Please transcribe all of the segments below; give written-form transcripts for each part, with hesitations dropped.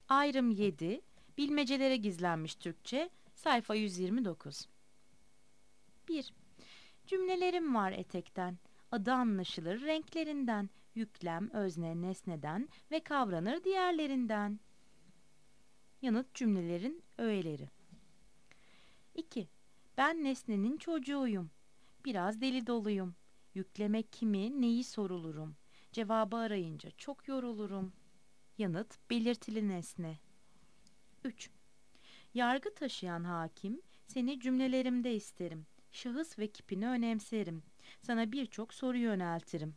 Ayrım 7, bilmecelere gizlenmiş Türkçe, sayfa 129. 1. Cümlelerim var etekten. Adı anlaşılır renklerinden. Yüklem, özne, nesneden ve kavranır diğerlerinden. Yanıt cümlelerin öğeleri. 2. Ben nesnenin çocuğuyum. Biraz deli doluyum. Yükleme kimi, neyi sorulurum. Cevabı arayınca çok yorulurum. Yanıt belirtili nesne. 3. Yargı taşıyan hakim, seni cümlelerimde isterim. Şahıs ve kipini önemserim. Sana birçok soru yöneltirim.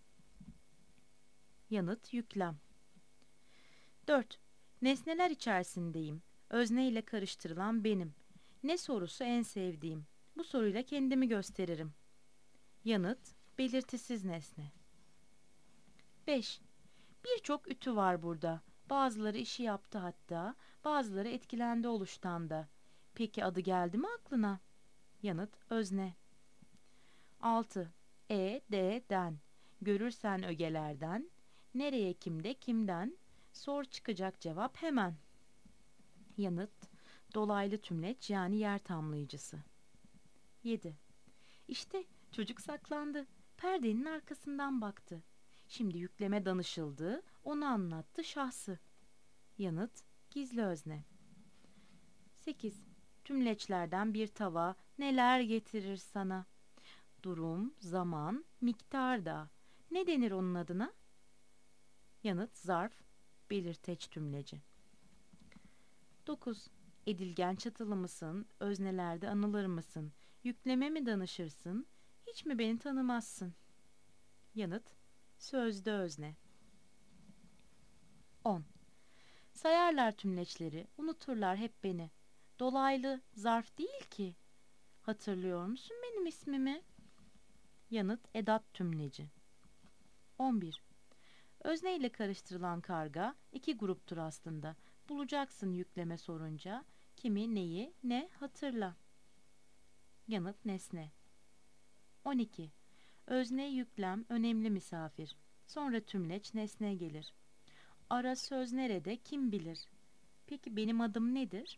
Yanıt yüklem. 4. Nesneler içerisindeyim. Özne ile karıştırılan benim. Ne sorusu en sevdiğim. Bu soruyla kendimi gösteririm. Yanıt belirtisiz nesne. 5. Birçok ütü var burada. Bazıları işi yaptı hatta, bazıları etkilendi oluştan da. Peki adı geldi mi aklına? Yanıt özne. 6. Den. Görürsen ögelerden. Nereye kimde kimden? Sor çıkacak cevap hemen. Yanıt dolaylı tümleç yani yer tamlayıcısı. 7. İşte çocuk saklandı. Perdenin arkasından baktı. Şimdi yükleme danışıldı. Onu anlattı şahsı. Yanıt gizli özne. 8. Tümleçlerden bir tava neler getirir sana? Durum, zaman, miktar da. Ne denir onun adına? Yanıt zarf, belirteç tümleci. 9. Edilgen çatılı mısın? Öznelerde anılır mısın? Yükleme mi danışırsın? Hiç mi beni tanımazsın? Yanıt sözde özne. 10. Sayarlar tümleçleri, unuturlar hep beni. Dolaylı zarf değil ki. Hatırlıyor musun benim ismimi? Yanıt edat tümleci. 11. Özne ile karıştırılan karga iki gruptur aslında. Bulacaksın yükleme sorunca. Kimi, neyi, ne hatırla. Yanıt nesne. 12. Özne, yüklem, önemli misafir. Sonra tümleç nesne gelir. Ara söz nerede, kim bilir? Peki benim adım nedir?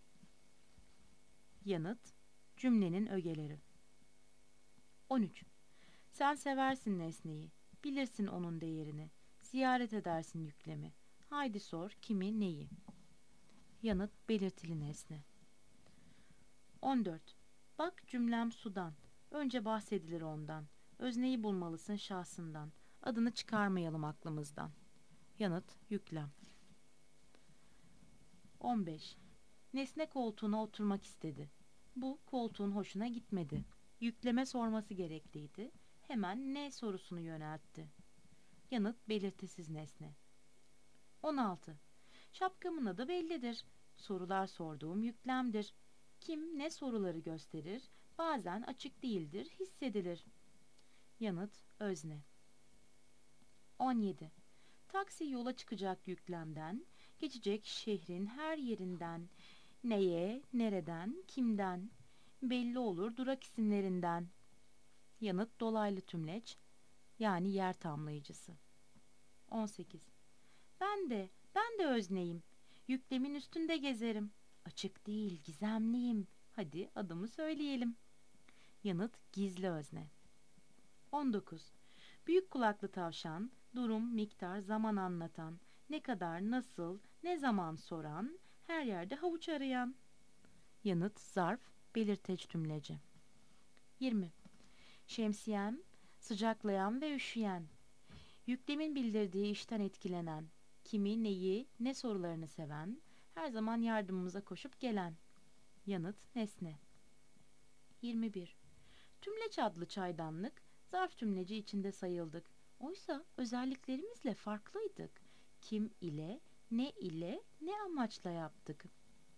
Yanıt cümlenin ögeleri. 13. Sen seversin nesneyi. Bilirsin onun değerini. Ziyaret edersin yüklemi. Haydi sor kimi neyi? Yanıt belirtili nesne. 14. Bak cümlem sudan. Önce bahsedilir ondan. Özneyi bulmalısın şahsından. Adını çıkarmayalım aklımızdan. Yanıt yüklem. 15. Nesne koltuğuna oturmak istedi. Bu koltuğun hoşuna gitmedi. Yükleme sorması gerekliydi. Hemen ne sorusunu yöneltti. Yanıt belirtisiz nesne. 16. Şapkamın adı bellidir. Sorular sorduğum yüklemdir. Kim ne soruları gösterir, bazen açık değildir, hissedilir. Yanıt özne. 17. Taksi yola çıkacak yüklemden, geçecek şehrin her yerinden, neye, nereden, kimden, belli olur durak isimlerinden. Yanıt dolaylı tümleç, yani yer tamlayıcısı. 18. Ben de özneyim. Yüklemin üstünde gezerim. Açık değil, gizemliyim. Hadi adımı söyleyelim. Yanıt gizli özne. 19. Büyük kulaklı tavşan, durum, miktar, zaman anlatan, ne kadar, nasıl, ne zaman soran, her yerde havuç arayan. Yanıt zarf, belirteç tümleci. 20. Şemsiyem, sıcaklayan ve üşüyen. Yüklemin bildirdiği işten etkilenen, kimi, neyi, ne sorularını seven, her zaman yardımımıza koşup gelen. Yanıt nesne. 21. Tümleç adlı çaydanlık, zarf tümleci içinde sayıldık. Oysa özelliklerimizle farklıydık. Kim ile, ne amaçla yaptık?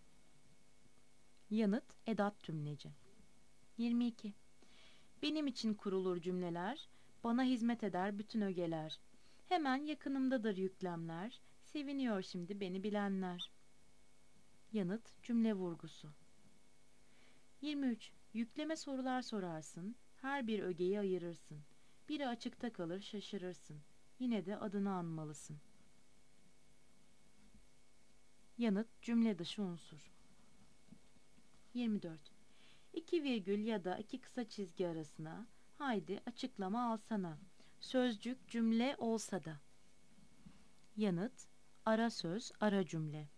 Yanıt edat tümleci. 22. Benim için kurulur cümleler, bana hizmet eder bütün ögeler. Hemen yakınımdadır yüklemler, seviniyor şimdi beni bilenler. Yanıt cümle vurgusu. 23. Yükleme sorular sorarsın, her bir ögeyi ayırırsın. Biri açıkta kalır şaşırırsın. Yine de adını anmalısın. Yanıt cümle dışı unsur. 24. İki virgül ya da iki kısa çizgi arasına haydi açıklama alsana. Sözcük cümle olsa da. Yanıt ara söz ara cümle.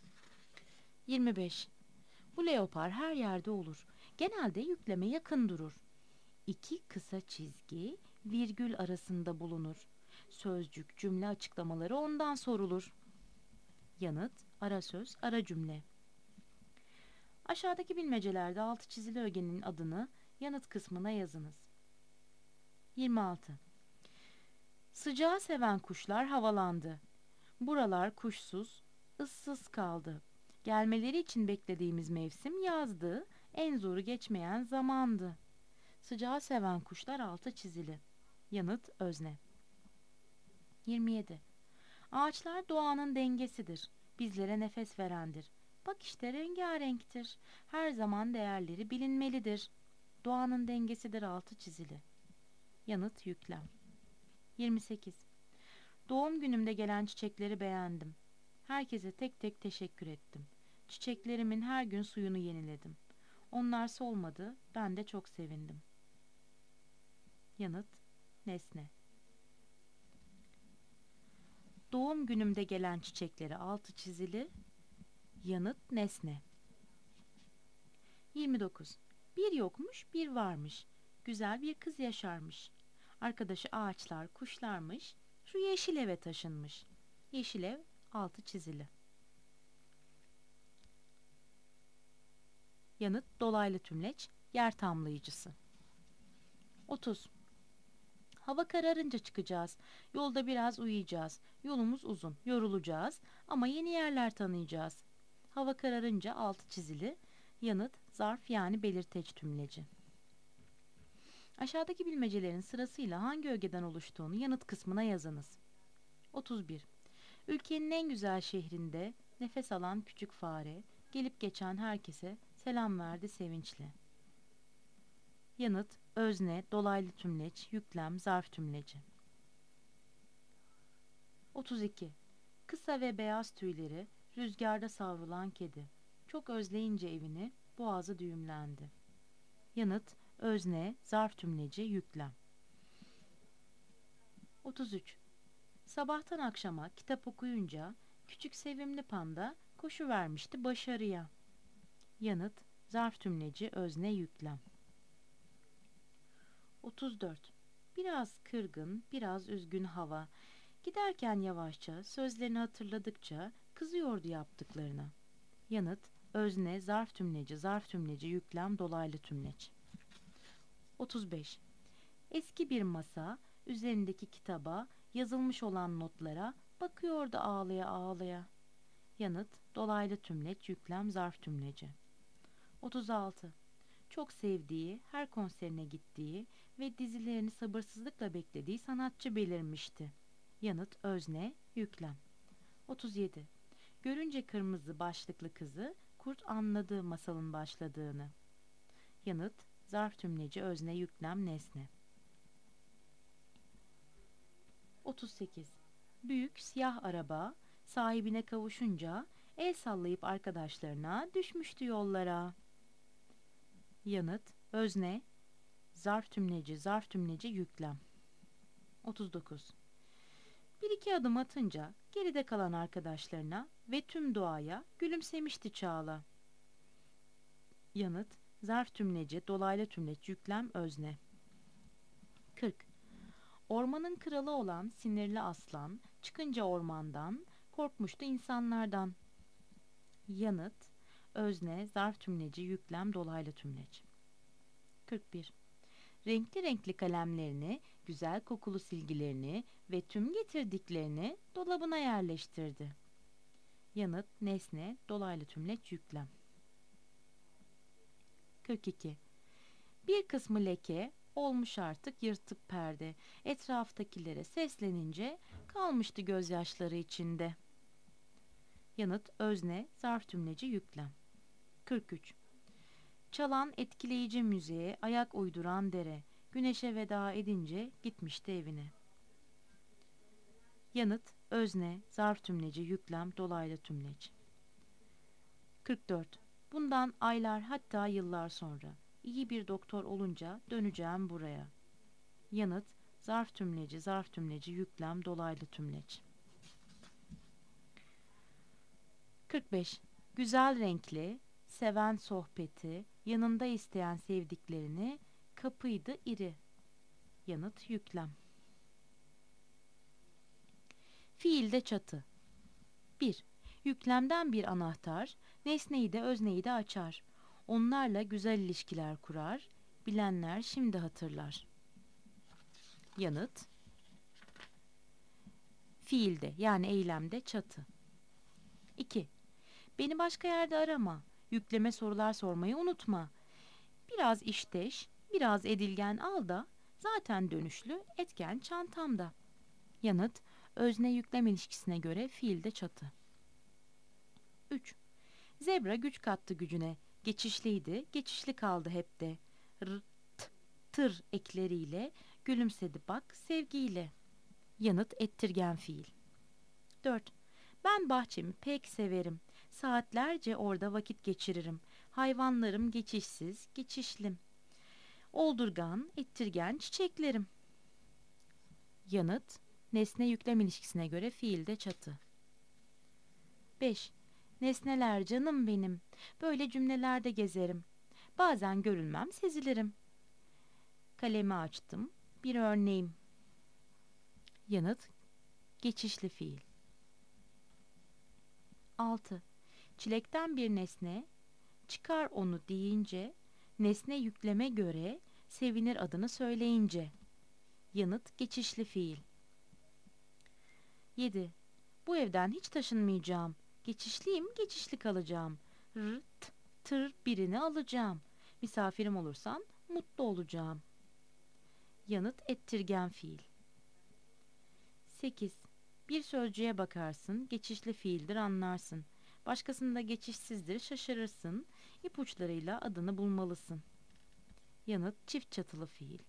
25. Bu leopar her yerde olur. Genelde yükleme yakın durur. İki kısa çizgi virgül arasında bulunur. Sözcük cümle açıklamaları ondan sorulur. Yanıt ara söz ara cümle. Aşağıdaki bilmecelerde altı çizili ögenin adını yanıt kısmına yazınız. 26. Sıcağı seven kuşlar havalandı. Buralar kuşsuz, ıssız kaldı. Gelmeleri için beklediğimiz mevsim yazdı, en zoru geçmeyen zamandı. Sıcağı seven kuşlar altı çizili. Yanıt özne. 27. Ağaçlar doğanın dengesidir. Bizlere nefes verendir. Bak işte rengarenktir. Her zaman değerleri bilinmelidir. Doğanın dengesidir altı çizili. Yanıt yüklem. 28. Doğum günümde gelen çiçekleri beğendim. Herkese tek tek teşekkür ettim. Çiçeklerimin her gün suyunu yeniledim. Onlar solmadı, ben de çok sevindim. Yanıt nesne. Doğum günümde gelen çiçekleri altı çizili. Yanıt nesne. 29. Bir yokmuş, bir varmış. Güzel bir kız yaşarmış. Arkadaşı ağaçlar, kuşlarmış. Şu yeşil eve taşınmış. Yeşil ev altı çizili. Yanıt dolaylı tümleç, yer tamlayıcısı. 30. Hava kararınca çıkacağız. Yolda biraz uyuyacağız. Yolumuz uzun, yorulacağız ama yeni yerler tanıyacağız. Hava kararınca altı çizili. Yanıt zarf yani belirteç tümleci. Aşağıdaki bilmecelerin sırasıyla hangi ögeden oluştuğunu yanıt kısmına yazınız. 31. Ülkenin en güzel şehrinde nefes alan küçük fare gelip geçen herkese selam verdi sevinçle. Yanıt özne, dolaylı tümleç, yüklem, zarf tümleci. 32. Kısa ve beyaz tüyleri rüzgarda savrulan kedi. Çok özleyince evini boğazı düğümlendi. Yanıt özne, zarf tümleci, yüklem. 33. Sabahtan akşama kitap okuyunca küçük sevimli panda koşuvermişti başarıya. Yanıt zarf tümleci, özne, yüklem. 34. Biraz kırgın, biraz üzgün hava. Giderken yavaşça, sözlerini hatırladıkça kızıyordu yaptıklarına. Yanıt özne, zarf tümleci, yüklem, dolaylı tümleç. 35. Eski bir masa, üzerindeki kitaba, yazılmış olan notlara bakıyordu ağlaya ağlaya. Yanıt dolaylı tümleç, yüklem, zarf tümleci. 36. Çok sevdiği, her konserine gittiği ve dizilerini sabırsızlıkla beklediği sanatçı belirmişti. Yanıt özne, yüklem. 37. Görünce kırmızı başlıklı kızı kurt anladı masalın başladığını. Yanıt zarf tümleci, özne, yüklem, nesne. 38. Büyük siyah araba sahibine kavuşunca el sallayıp arkadaşlarına düşmüştü yollara. Yanıt özne, zarf tümleci, yüklem. 39. Bir iki adım atınca geride kalan arkadaşlarına ve tüm doğaya gülümsemişti Çağla. Yanıt zarf tümleci, dolaylı tümleç, yüklem, özne. 40. Ormanın kralı olan sinirli aslan çıkınca ormandan korkmuştu insanlardan. Yanıt özne, zarf tümleci, yüklem, dolaylı tümleç. 41. Renkli renkli kalemlerini, güzel kokulu silgilerini ve tüm getirdiklerini dolabına yerleştirdi. Yanıt nesne, dolaylı tümleç, yüklem. 42. Bir kısmı leke olmuş artık yırtık perde. Etraftakilere seslenince kalmıştı gözyaşları içinde. Yanıt özne, zarf tümleci, yüklem. 43. Çalan etkileyici müziğe ayak uyduran dere. Güneşe veda edince gitmişti evine. Yanıt özne, zarf tümleci, yüklem, dolaylı tümleç. 44. Bundan aylar hatta yıllar sonra iyi bir doktor olunca döneceğim buraya. Yanıt: zarf tümleci, zarf tümleci, yüklem, dolaylı tümleç. 45. Güzel renkli, seven sohbeti, yanında isteyen sevdiklerini, kapıydı iri. Yanıt: yüklem. Fiilde çatı. 1. Yüklemden bir anahtar, nesneyi de özneyi de açar. Onlarla güzel ilişkiler kurar, bilenler şimdi hatırlar. Yanıt: fiilde yani eylemde çatı. 2. Beni başka yerde arama, yükleme sorular sormayı unutma. Biraz işteş, biraz edilgen al da, zaten dönüşlü etken çantamda. Yanıt: özne yüklem ilişkisine göre fiilde çatı. 3. Zebra güç kattı gücüne, geçişliydi, geçişli kaldı hep de. Tır ekleriyle, gülümsedi bak sevgiyle. Yanıt: ettirgen fiil. 4. Ben bahçemi pek severim. Saatlerce orada vakit geçiririm. Hayvanlarım geçişsiz, geçişlim. Oldurgan, ettirgen çiçeklerim. Yanıt: nesne yüklem ilişkisine göre fiilde çatı. 5. Nesneler canım benim. Böyle cümlelerde gezerim. Bazen görülmem sezilirim. Kalemi açtım. Bir örneğim. Yanıt: geçişli fiil. 6. Çilekten bir nesne, çıkar onu deyince, nesne yükleme göre, sevinir adını söyleyince. Yanıt: geçişli fiil. 7. Bu evden hiç taşınmayacağım. Geçişliyim, geçişli kalacağım. Tır birini alacağım. Misafirim olursan mutlu olacağım. Yanıt: ettirgen fiil. 8. Bir sözcüğe bakarsın, geçişli fiildir anlarsın. Başkasında geçişsizdir şaşırırsın. İpuçlarıyla adını bulmalısın. Yanıt: çift çatılı fiil.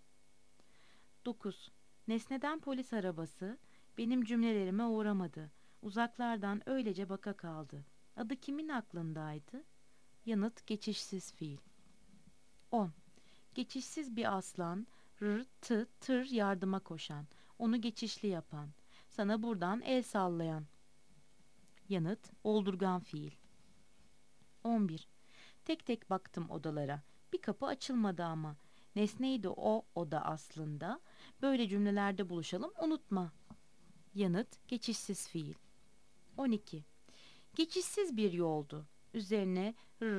9. Nesneden polis arabası benim cümlelerime uğramadı. Uzaklardan öylece baka kaldı. Adı kimin aklındaydı? Yanıt: geçişsiz fiil. 10. Geçişsiz bir aslan, tır yardıma koşan, onu geçişli yapan, sana buradan el sallayan. Yanıt: oldurgan fiil. 11. Tek tek baktım odalara. Bir kapı açılmadı ama. Nesneydi o oda aslında. Böyle cümlelerde buluşalım unutma. Yanıt: geçişsiz fiil. 12. Geçişsiz bir yoldu. Üzerine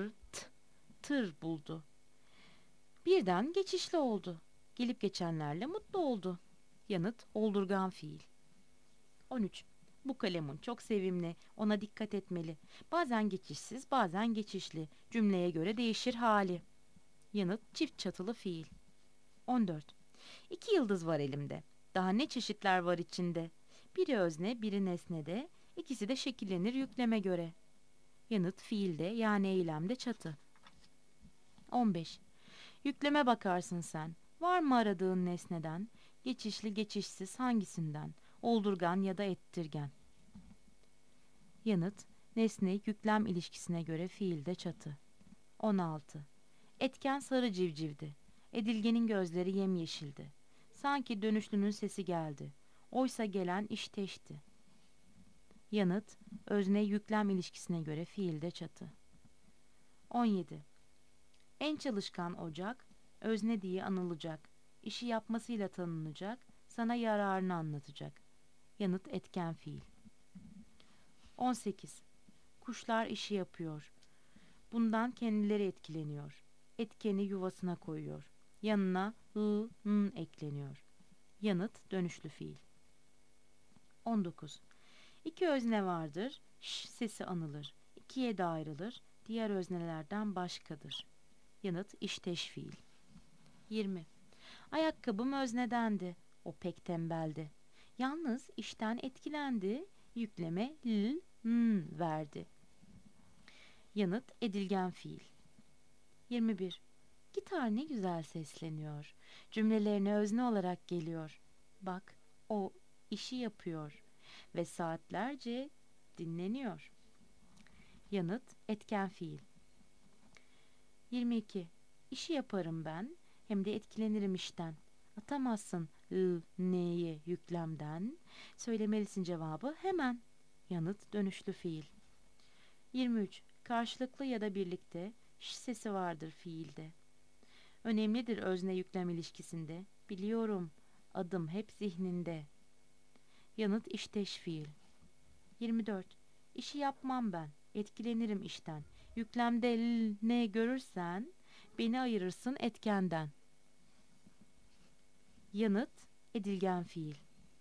tır buldu. Birden geçişli oldu. Gelip geçenlerle mutlu oldu. Yanıt: oldurgan fiil. 13. Bu kalemun çok sevimli. Ona dikkat etmeli. Bazen geçişsiz, bazen geçişli. Cümleye göre değişir hali. Yanıt: çift çatılı fiil. 14. 2 yıldız var elimde. Daha ne çeşitler var içinde. Biri özne, biri nesnede. İkisi de şekillenir yükleme göre. Yanıt: fiilde yani eylemde çatı. 15. Yükleme bakarsın sen. Var mı aradığın nesneden? Geçişli, geçişsiz hangisinden? Oldurgan ya da ettirgen. Yanıt: nesne yüklem ilişkisine göre fiilde çatı. 16. Etken sarı civcivdi. Edilgenin gözleri yemyeşildi. Sanki dönüşlünün sesi geldi. Oysa gelen işteşti. Yanıt: özne yüklem ilişkisine göre fiilde çatı. 17. En çalışkan ocak, özne diye anılacak. İşi yapmasıyla tanınacak, sana yararını anlatacak. Yanıt: etken fiil. 18. Kuşlar işi yapıyor. Bundan kendileri etkileniyor. Etkeni yuvasına koyuyor. Yanına n ekleniyor. Yanıt: dönüşlü fiil. 19. İki özne vardır. Sesi anılır. İkiye de ayrılır. Diğer öznelerden başkadır. Yanıt: işteş fiil. 20. Ayakkabım öznedendi. O pek tembeldi. Yalnız işten etkilendi. Yükleme verdi. Yanıt: edilgen fiil. 21. Gitar ne güzel sesleniyor. Cümlelerine özne olarak geliyor. Bak, o işi yapıyor ve saatlerce dinleniyor. Yanıt etken fiil. 22. İşi yaparım ben, hem de etkilenirim işten. Atamazsın n'yi yüklemden. Söylemelisin cevabı hemen. Yanıt dönüşlü fiil. 23. Karşılıklı ya da birlikte ş sesi vardır fiilde. Önemlidir özne yüklem ilişkisinde. Biliyorum, adım hep zihninde. Yanıt işteş fiil. 24. İşi yapmam ben, etkilenirim işten. Yüklemde ne görürsen beni ayırırsın etkenden. Yanıt edilgen fiil.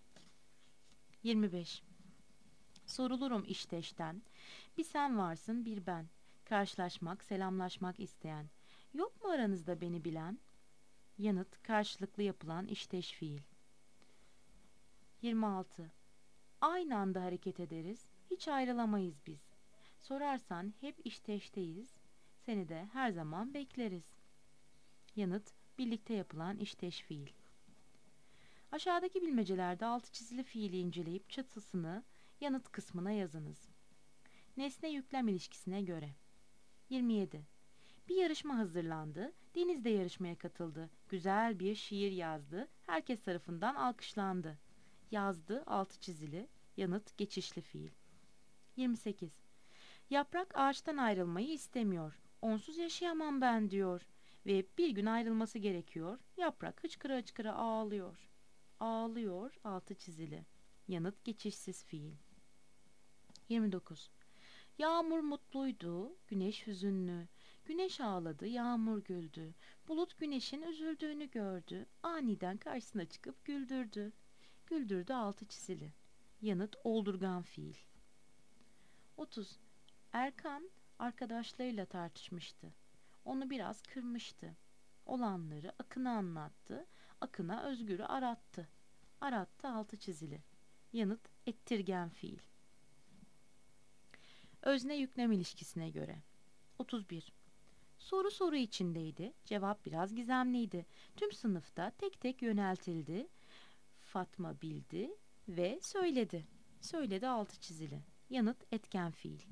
25. Sorulurum işteşten. Bir sen varsın, bir ben. Karşılaşmak, selamlaşmak isteyen. Yok mu aranızda beni bilen? Yanıt karşılıklı yapılan işteş fiil. 26. Aynı anda hareket ederiz, hiç ayrılamayız biz. Sorarsan hep işteşteyiz, seni de her zaman bekleriz. Yanıt birlikte yapılan işteş fiil. Aşağıdaki bilmecelerde altı çizili fiili inceleyip çatısını yanıt kısmına yazınız. Nesne yüklem ilişkisine göre. 27. Bir yarışma hazırlandı, Deniz de yarışmaya katıldı. Güzel bir şiir yazdı, herkes tarafından alkışlandı. Yazdı altı çizili, yanıt geçişli fiil. 28. Yaprak ağaçtan ayrılmayı istemiyor. Onsuz yaşayamam ben diyor. Ve bir gün ayrılması gerekiyor. Yaprak hıçkıra hıçkıra ağlıyor. Ağlıyor altı çizili. Yanıt geçişsiz fiil. 29. Yağmur mutluydu, güneş hüzünlü. Güneş ağladı, yağmur güldü. Bulut güneşin üzüldüğünü gördü. Aniden karşısına çıkıp güldürdü. Güldürdü altı çizili. Yanıt oldurgan fiil. 30. Erkan arkadaşlarıyla tartışmıştı. Onu biraz kırmıştı. Olanları Akın'a anlattı. Akın'a Özgür'ü arattı. Arattı altı çizili. Yanıt ettirgen fiil. Özne yüklem ilişkisine göre. 31. Soru içindeydi. Cevap biraz gizemliydi. Tüm sınıfta tek tek yöneltildi. Fatma bildi ve söyledi. Söyledi altı çizili. Yanıt etken fiil.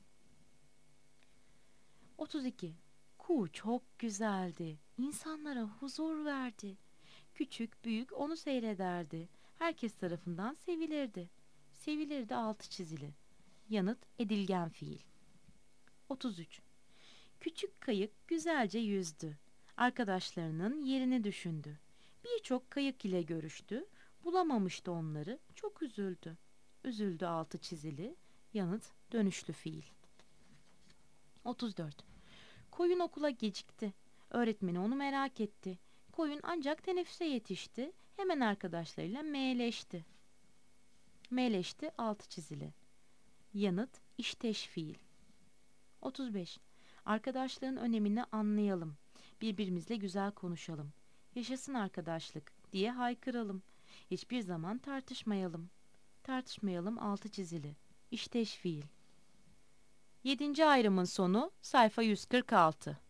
32. Kuğu çok güzeldi. İnsanlara huzur verdi. Küçük büyük onu seyrederdi. Herkes tarafından sevilirdi. Sevilirdi altı çizili. Yanıt edilgen fiil. 33. Küçük kayık güzelce yüzdü. Arkadaşlarının yerini düşündü. Birçok kayık ile görüştü. Bulamamıştı onları. Çok üzüldü. Üzüldü altı çizili. Yanıt dönüşlü fiil. 34. Koyun okula gecikti. Öğretmeni onu merak etti. Koyun ancak teneffüse yetişti. Hemen arkadaşlarıyla meyleşti. Meyleşti altı çizili. Yanıt işteş fiil. 35. Arkadaşlığın önemini anlayalım. Birbirimizle güzel konuşalım. Yaşasın arkadaşlık diye haykıralım. Hiçbir zaman tartışmayalım. Tartışmayalım altı çizili. İşteş fiil. 7. ayrımın sonu sayfa 146.